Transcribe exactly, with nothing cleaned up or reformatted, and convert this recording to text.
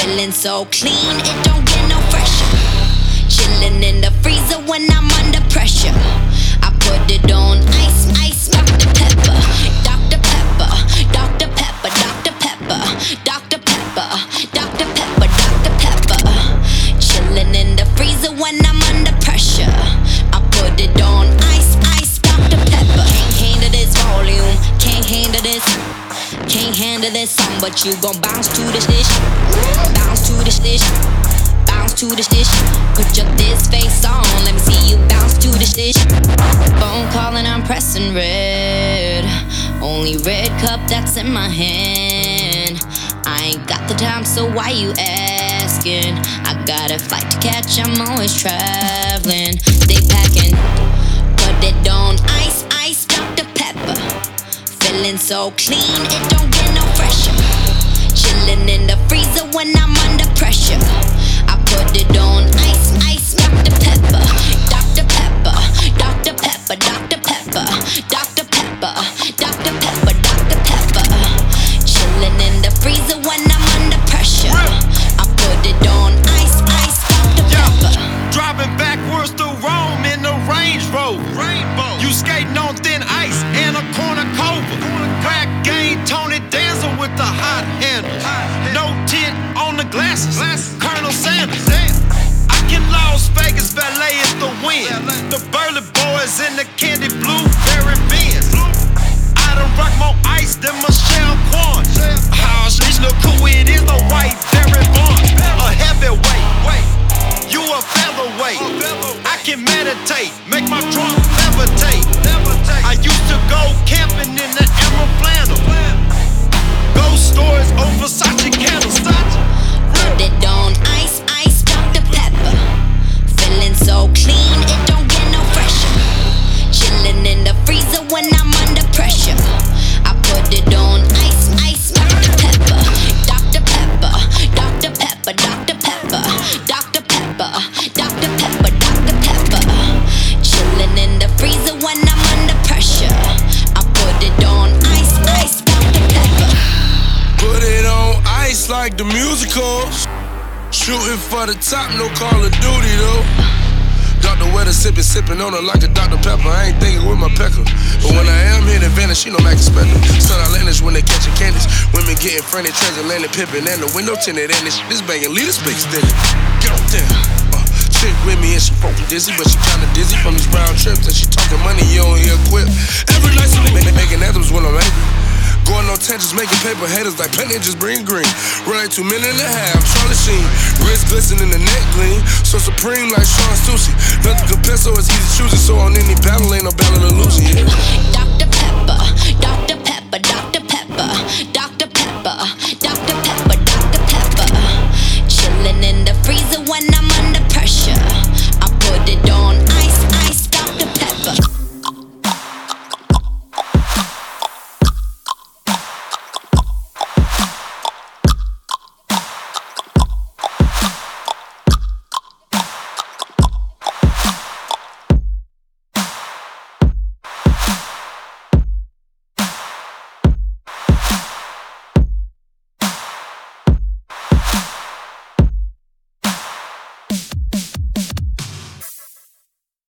Feeling so clean, it don't get no fresher. Chillin' in the freezer when I'm under pressure. I put it on ice, ice, Doctor Pepper, Doctor Pepper, Doctor Pepper, Doctor Pepper, Doctor Pepper, Doctor Pepper, Doctor Pepper. Chillin' in the freezer when I'm under pressure. I put it on ice, ice, Doctor Pepper. Can't handle this volume, can't handle this. Can't handle this song, but you gon' bounce to this dish. Bounce to this dish. Bounce to this dish. Put your this face on, let me see you bounce to this dish. Phone calling, I'm pressing red. Only red cup that's in my hand. I ain't got the time, so why you asking? I got a flight to catch, I'm always traveling. They packing, put it on ice, ice, Doctor Pepper. Feeling so clean, it don't get no fresher. Chillin' in the freezer when I'm under pressure. I put it on ice, ice, Doctor Pepper, Doctor Pepper, Doctor Pepper, Doctor Pepper, Doctor Pepper, Doctor Pepper, Doctor Pepper. Chillin' in the freezer when I'm under pressure. I put it on ice, ice, Doctor Pepper. Driving backwards through Rome in the Range Rover. Rainbow. You skating on thin ice and a cornucopia. Crack game, Tony Danza with the hot handle. No tint on the glasses. Colonel Sanders. I can Las Vegas valet is the win. The Burley Boys in the candy blue very Benz. I done rock more ice than Michelle Kwan. How she look cool, it is the white Barry Bonds. A heavyweight. You a featherweight. I can meditate, make my trunk levitate. I used to go camping in the Emerald Flannel. Ghost stories on Versace candles. Put it on ice, ice, Doctor Pepper. Feeling so clean, it don't get no fresher. Chillin' in the freezer when I'm under pressure. I put it on ice, ice, Doctor Pepper, Doctor Pepper, Doctor Pepper, Doctor Pepper, Doctor Pepper, Doctor Pepper, Doctor Pepper. Chillin' in the freezer when I'm under pressure. I put it on ice, ice, Doctor Pepper. Put it on ice like the musicals. Shooting for the top, no Call of Duty though. Doctor Weather sippin', sippin' on her like a Doctor Pepper. I ain't thinking with my pecker. But when I am hitting Venice, she know Mac Spector. Sun Islanders when they catchin' candies. Women getting friendly, transatlantic pimpin'. And the window tinted and this, this bangin' leader space extended. Get up there. Uh, chick with me and she broke dizzy, but she kinda dizzy from these round trips. And she talking money, you don't hear quip. Every night she make, making anthems when I'm angry. Going on tangents, making paper haters like plenty just bring green. Running two minutes and a half, Charlie Sheen. Wrist glistening, the neck clean. So supreme like Sean Susie. Nothing compares, so it's easy choosing. So on any battle, ain't no battle to lose. Yeah. Doctor Pepper, Doctor Pepper, Doctor Pepper,